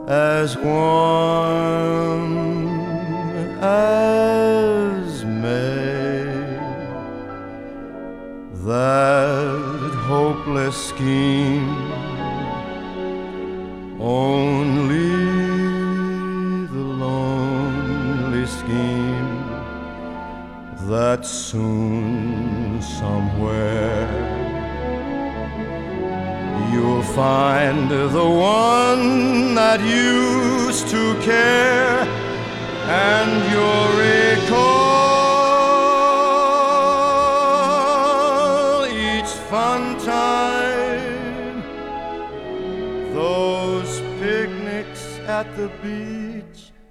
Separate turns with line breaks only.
as warm as May. That hopeless scheme, only the lonely scheme that soon somewhere you'll find the one that used to care, and you'll recall each fun time, those picnics at the beach,